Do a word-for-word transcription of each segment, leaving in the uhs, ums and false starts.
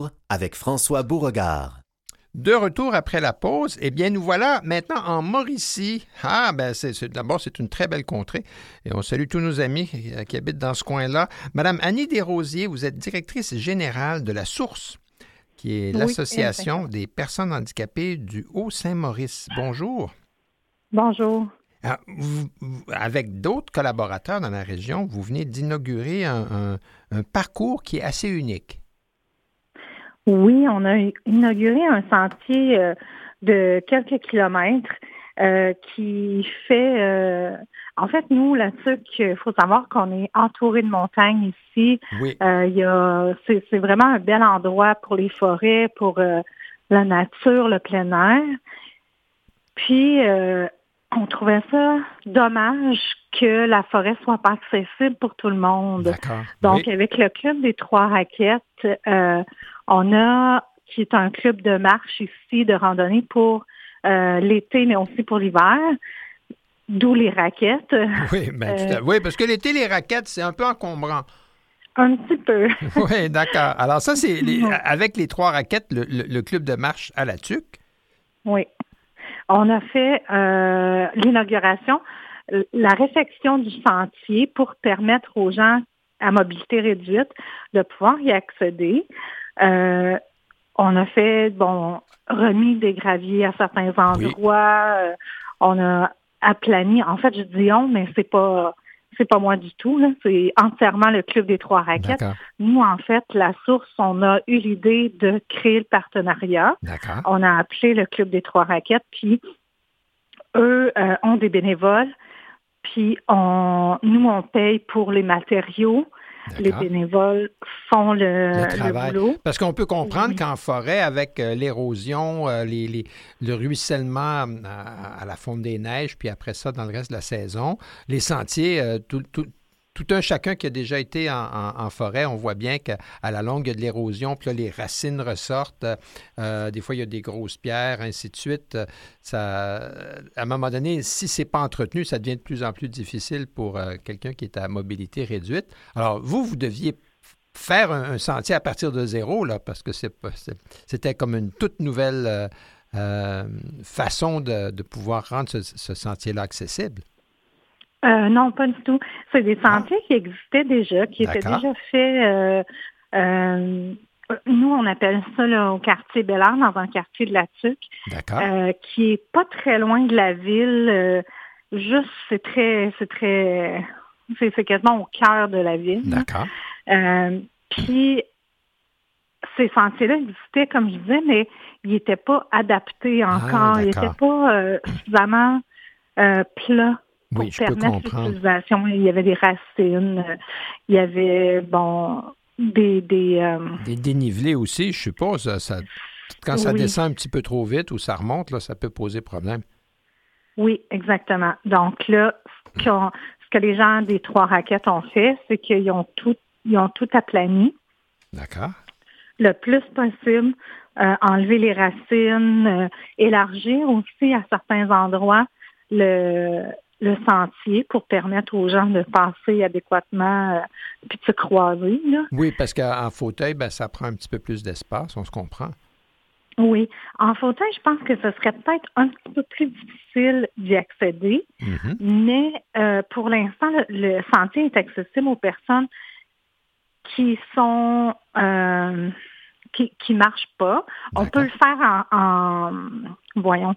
avec François Beauregard. De retour après la pause, eh bien, nous voilà maintenant en Mauricie. Ah, ben, c'est, c'est, d'abord, c'est une très belle contrée. Et on salue tous nos amis qui, qui habitent dans ce coin-là. Madame Annie Desrosiers, vous êtes directrice générale de La Source, qui est Oui, l'Association exactement. des personnes handicapées du Haut-Saint-Maurice. Bonjour. Bonjour. Alors, vous- vous- avec d'autres collaborateurs dans la région, vous venez d'inaugurer un, un- un parcours qui est assez unique. Oui, on a inauguré un sentier euh, de quelques kilomètres euh, qui fait... euh, en fait, nous, là-dessus, il faut savoir qu'on est entouré de montagnes ici. Oui. Euh, il y a, c'est, c'est vraiment un bel endroit pour les forêts, pour euh, la nature, le plein air. Puis, euh, on trouvait ça dommage que la forêt soit pas accessible pour tout le monde. D'accord. Donc, Oui. avec le club des Trois Raquettes, euh, on a, qui est un club de marche ici, de randonnée pour euh, l'été, mais aussi pour l'hiver, d'où les raquettes. Oui, ben, tout Euh, à- oui, parce que l'été, les raquettes, c'est un peu encombrant. un petit peu. Oui, d'accord. Alors ça, c'est les- Oui. avec les trois raquettes, le, le- le club de marche à la tuque. Oui. On a fait euh, l'inauguration, euh, la réfection du sentier pour permettre aux gens à mobilité réduite de pouvoir y accéder. Euh, on a fait, bon, remis des graviers à certains endroits. Euh, on a aplani. En fait, je dis on, mais c'est pas c'est pas moi du tout, là. C'est entièrement le Club des Trois Raquettes. D'accord. Nous, en fait, la source, on a eu l'idée de créer le partenariat. D'accord. On a appelé le Club des Trois Raquettes, puis eux euh, ont des bénévoles, puis on, nous, on paye pour les matériaux. Les D'accord. bénévoles font le, Le le travail. boulot. Parce qu'on peut comprendre Oui. qu'en forêt, avec euh, l'érosion, euh, les, les- le ruissellement euh, à, à la fonte des neiges, puis après ça, dans le reste de la saison, les sentiers, euh, tout, tout- tout un chacun qui a déjà été en, en- en forêt, on voit bien qu'à à la longue, il y a de l'érosion, puis là, les racines ressortent. Euh, des fois, il y a des grosses pierres, ainsi de suite. Euh, Ça, à un moment donné, si c'est pas entretenu, ça devient de plus en plus difficile pour euh, quelqu'un qui est à mobilité réduite. Alors, vous, vous deviez faire un, un sentier à partir de zéro, là, parce que c'est, pas- c'est- c'était comme une toute nouvelle euh, euh, façon de, de pouvoir rendre ce, ce sentier-là accessible. Euh, non, pas du tout. C'est des sentiers qui existaient déjà, qui étaient D'accord. déjà faits. euh, euh, nous, on appelle ça là, au quartier Bel-Air, dans un quartier de la Tuque, D'accord. euh, qui est pas très loin de la ville. euh, juste, c'est très, c'est très, c'est, c'est quasiment au cœur de la ville. D'accord. Euh, puis ces sentiers-là existaient, comme je disais, mais ils n'étaient pas adaptés encore. Ah, ils d'accord. n'étaient pas euh, suffisamment euh, plats pour Oui, je peux permettre comprendre. l'utilisation. Il y avait des racines, euh, il y avait, bon, des... des euh, Des dénivelés aussi, je suppose. Ça, ça- quand ça oui, descend un petit peu trop vite ou ça remonte, là, ça peut poser problème. oui, exactement. Donc là, ce, qu'on- ce que les gens des Trois Raquettes ont fait, c'est qu'ils ont tout, ils ont tout aplani D'accord. le plus possible, euh, enlever les racines, euh, élargir aussi à certains endroits le, le sentier pour permettre aux gens de passer adéquatement euh, puis de se croiser, là. Oui, parce qu'en fauteuil, ben, ça prend un petit peu plus d'espace, on se comprend. Oui. En fauteuil, je pense que ce serait peut-être un petit peu plus difficile d'y accéder, Mhm. mais euh, pour l'instant, le, le sentier est accessible aux personnes qui sont euh, qui qui marchent pas. On D'accord. peut le faire en, en voyons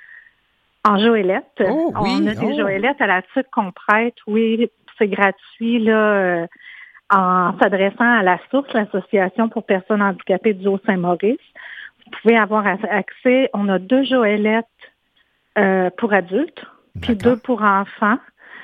en joëlette. Oh, oui. On a des Oh. joëlettes à la tuque qu'on prête. Oui, c'est gratuit là. euh, en s'adressant à la Source, l'association pour personnes handicapées du Haut-Saint-Maurice. Vous pouvez avoir accès. On a deux joëlettes euh, pour adultes, puis D'accord. deux pour enfants.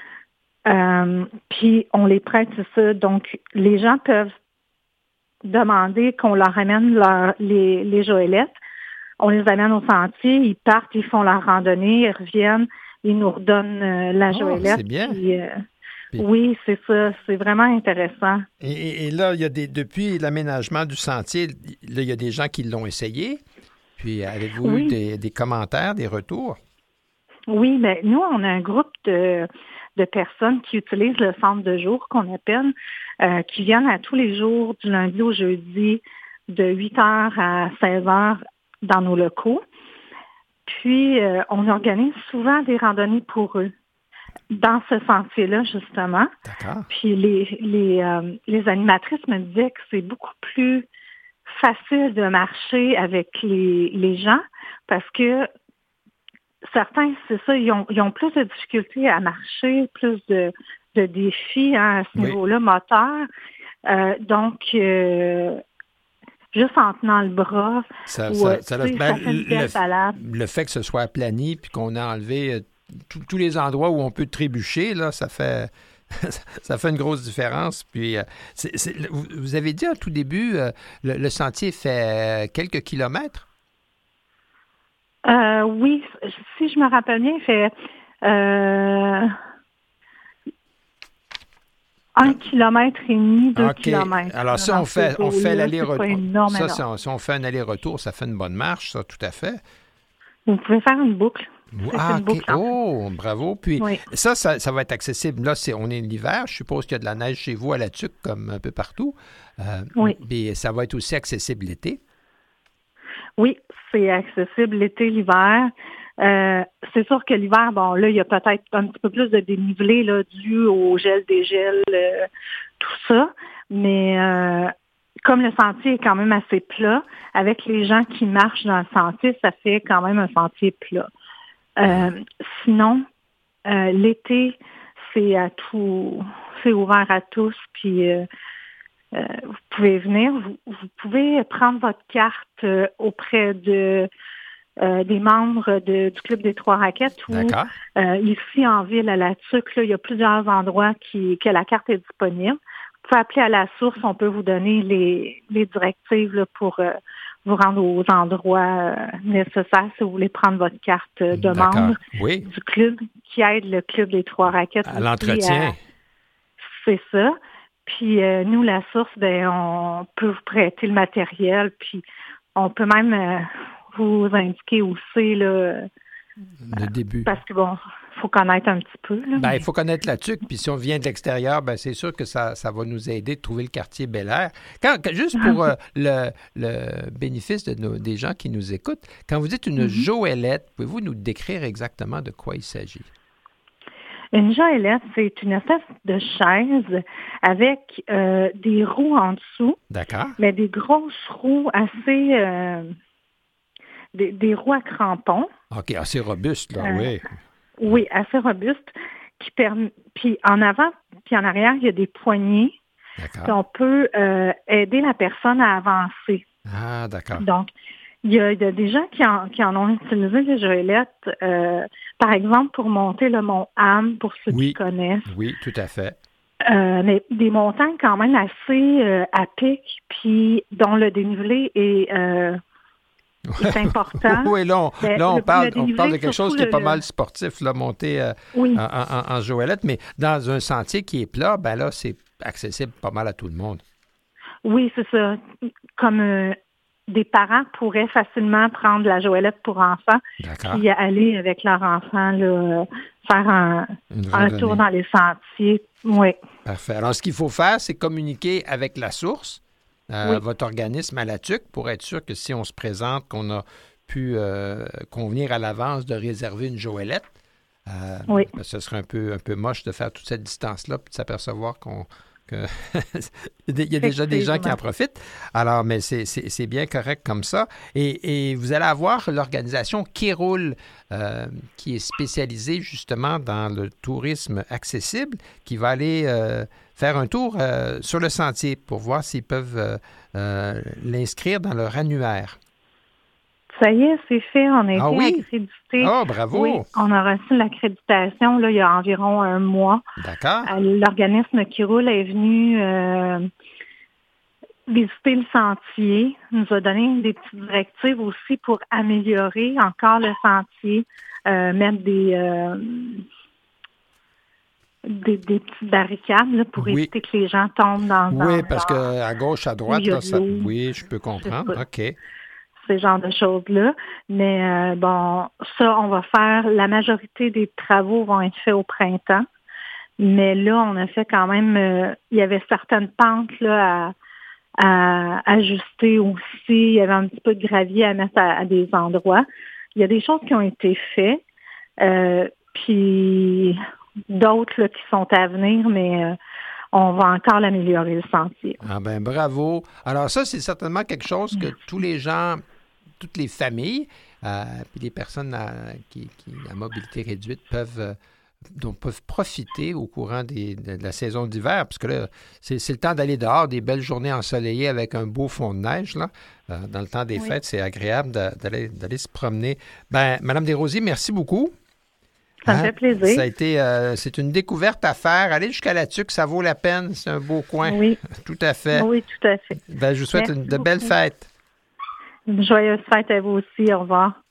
Euh, puis on les prête, c'est ça. Donc, les gens peuvent demander qu'on leur amène leur, les, les joëlettes. On les amène au sentier, ils partent, ils font leur randonnée, ils reviennent, ils nous redonnent euh, la Oh, joëlette. c'est bien. Puis, euh, Puis- oui, c'est ça. C'est vraiment intéressant. Et, et- et là, il y a des, depuis l'aménagement du sentier, là, il y a des gens qui l'ont essayé. Puis, avez-vous Oui. eu des, des commentaires, des retours? Oui, mais nous, on a un groupe de, de personnes qui utilisent le centre de jour qu'on appelle, euh, qui viennent à tous les jours, du lundi au jeudi, de huit heures à seize heures dans nos locaux. Puis, euh, on organise souvent des randonnées pour eux dans ce sentier-là, justement. D'accord. Puis, les, les, euh, les animatrices me disaient que c'est beaucoup plus facile de marcher avec les, les gens parce que certains, c'est ça, ils ont, ils ont plus de difficultés à marcher, plus de, de défis hein, à ce Oui. niveau-là, moteur. Euh, donc, euh, juste en tenant le bras, Ça, ou, ça, euh, ça, tu sais, ben, ça fait une le, belle balade. le fait que ce soit aplani puis qu'on a enlevé euh, tous- tous les endroits où on peut trébucher, là, ça fait ça fait une grosse différence. Puis, euh, c'est- c'est- vous, vous avez dit au tout début, euh, le, le sentier fait euh, quelques kilomètres. Euh, oui, si je me rappelle bien, il fait euh, un kilomètre et demi, deux OK. kilomètres. Alors, si dans on ces fait, on fait eaux-là. l'aller-retour. C'est pas énorme, Ça, énorme. si on, si on fait un aller-retour, ça fait une bonne marche, ça, tout à fait. Vous pouvez faire une boucle. C'est Ah, une OK. boucle. en fait. Oh, bravo. Puis, Oui. ça, ça, ça va être accessible. Là, c'est, on est l'hiver. Je suppose qu'il y a de la neige chez vous à la Tuque, comme un peu partout. Euh, Oui. Mais ça va être aussi accessible l'été. Oui, c'est accessible l'été, l'hiver. Euh, c'est sûr que l'hiver, bon, là, il y a peut-être un petit peu plus de dénivelé là, dû au gel, dégel, euh, tout ça. Mais euh, comme le sentier est quand même assez plat, avec les gens qui marchent dans le sentier, ça fait quand même un sentier plat. Euh, sinon, euh, l'été, c'est à tout, c'est ouvert à tous, puis euh, euh, vous pouvez venir, vous, vous pouvez prendre votre carte euh, auprès de euh, des membres de- du Club des Trois Raquettes ou D'accord. euh, ici en ville à la Tuque, là, il y a plusieurs endroits qui que la carte est disponible. Vous pouvez appeler à la source, on peut vous donner les, les directives là, pour euh, vous rendre aux endroits euh, nécessaires si vous voulez prendre votre carte euh, de D'accord. membre Oui. du club qui aide le Club des Trois Raquettes. À aussi l'entretien. à- C'est ça. Puis euh, nous, la source, ben, on peut vous prêter le matériel, puis on peut même euh, vous indiquer où c'est, là, Le début. parce que bon, il faut connaître un petit peu. Là, Ben, mais- il faut connaître la Tuque, puis si on vient de l'extérieur, ben, c'est sûr que ça, ça va nous aider de trouver le quartier Bel-Air. Quand, quand- juste pour euh, le, le bénéfice de nos, des gens qui nous écoutent, quand vous dites une Mhm. joëlette, pouvez-vous nous décrire exactement de quoi il s'agit? Une joëlette, c'est une espèce de chaise avec euh, des roues en dessous, D'accord. mais des grosses roues assez... euh, des, des roues à crampons. OK, assez robuste, là, Euh, oui. Oui, assez robustes, qui permet. Puis en avant, puis en arrière, il y a des poignées. Puis D'accord. on peut euh, aider la personne à avancer. Ah, d'accord. Donc, il y a, il y a des gens qui en, qui en ont utilisé les joëlettes, euh, par exemple, pour monter le mont Ham, pour ceux Oui. qui connaissent. Oui, tout à fait. Euh, mais des montagnes quand même assez euh, à pic, puis dont le dénivelé est, euh, est important. Oui, là, on, Ben, là, on le- parle, le on dénivelé, parle de quelque chose surtout qui est le- pas le- mal sportif, là, monter euh, Oui. en, en- en joëlette, mais dans un sentier qui est plat, ben là, c'est accessible pas mal à tout le monde. Oui, c'est ça. Comme euh, des parents pourraient facilement prendre la joëlette pour enfants, D'accord. puis aller avec leur enfant là, faire un, Une un randonnée. tour dans les sentiers. Oui. Parfait. Alors, ce qu'il faut faire, c'est communiquer avec la source, euh, Oui. votre organisme à la Tuque, pour être sûr que si on se présente, qu'on a pu euh, convenir à l'avance de réserver une joëlette. Euh, Oui. ben, ce serait un peu, un peu moche de faire toute cette distance-là puis de s'apercevoir qu'on que il y a déjà des gens qui en profitent. Alors, mais c'est, c'est, c'est bien correct comme ça. Et, et vous allez avoir l'organisation Qui Roule, euh, qui est spécialisée justement dans le tourisme accessible, qui va aller euh, faire un tour euh, sur le sentier pour voir s'ils peuvent euh, euh, l'inscrire dans leur annuaire. Ça y est, c'est fait. On a été Ah oui? accrédité. Oh, bravo! Oui, on a reçu l'accréditation là, il y a environ un mois. D'accord. Euh, L'organisme qui roule est venu euh, visiter le sentier, nous a donné des petites directives aussi pour améliorer encore le sentier, euh, mettre des, euh, des, des petites barricades là, pour Oui. éviter que les gens tombent dans dans Oui, parce genre, qu'à gauche, à droite, il y a là, de ça... l'eau. oui, je peux comprendre. pas. OK. ces genres de choses-là. Mais euh, bon, ça, on va faire, la majorité des travaux vont être faits au printemps. Mais là, on a fait quand même, euh, il y avait certaines pentes là, à, à ajuster aussi. Il y avait un petit peu de gravier à mettre à, à des endroits. Il y a des choses qui ont été faites, euh, puis d'autres là, qui sont à venir, mais euh, on va encore l'améliorer, le sentier. Ah ben bravo. Alors ça, c'est certainement quelque chose que tous les gens, toutes les familles, euh, puis les personnes à, qui, qui à mobilité réduite peuvent, euh, dont peuvent profiter au courant des, de, de la saison d'hiver, parce que là, c'est, c'est le temps d'aller dehors, des belles journées ensoleillées avec un beau fond de neige, là. Euh, dans le temps des Oui. fêtes, c'est agréable de, d'aller, d'aller se promener. Ben, Madame Desrosiers, merci beaucoup. Ça me Hein? fait plaisir. Ça a été, euh, c'est une découverte à faire. Aller jusqu'à la Tuque, ça vaut la peine. C'est un beau coin. Oui. Tout à fait. Oui, tout à fait. Ben, je vous souhaite Merci une, de belles beaucoup. fêtes. Une joyeuse fête à vous aussi. Au revoir.